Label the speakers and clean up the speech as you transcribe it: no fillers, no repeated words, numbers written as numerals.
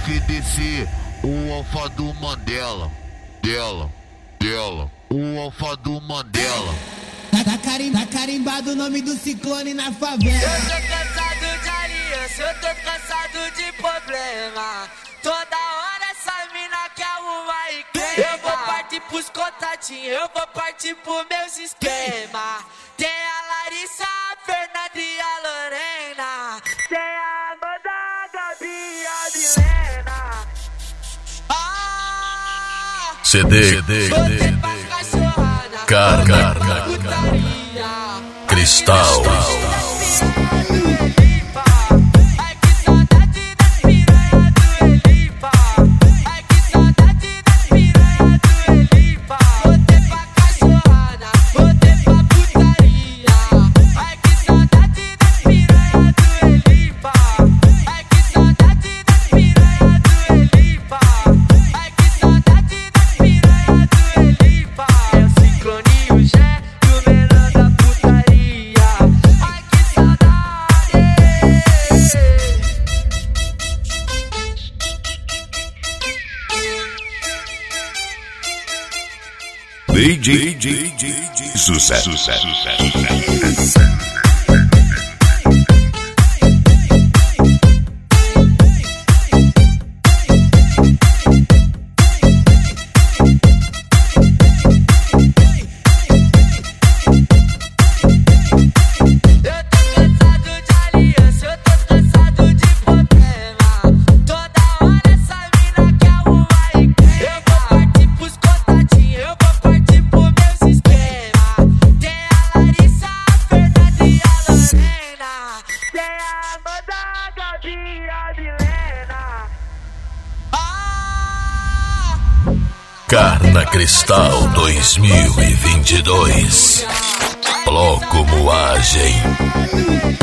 Speaker 1: FDC, o alfa do Mandela. Dela. O alfa do Mandela.
Speaker 2: Tá carimbado o nome do ciclone na favela.
Speaker 3: Eu tô cansado de aliança, eu tô cansado de problema. Toda hora essa mina quer uma e queima. Eu vou partir pros contatinhos, eu vou partir pros meus esquemas. Tem a Larissa, a Fernanda e a Lorena. Tem a Amanda, a Gabi e a Milena.
Speaker 4: CD Carga Cristal. DJ Sucesso. Carna Cristal 2022. Bloco Moagem.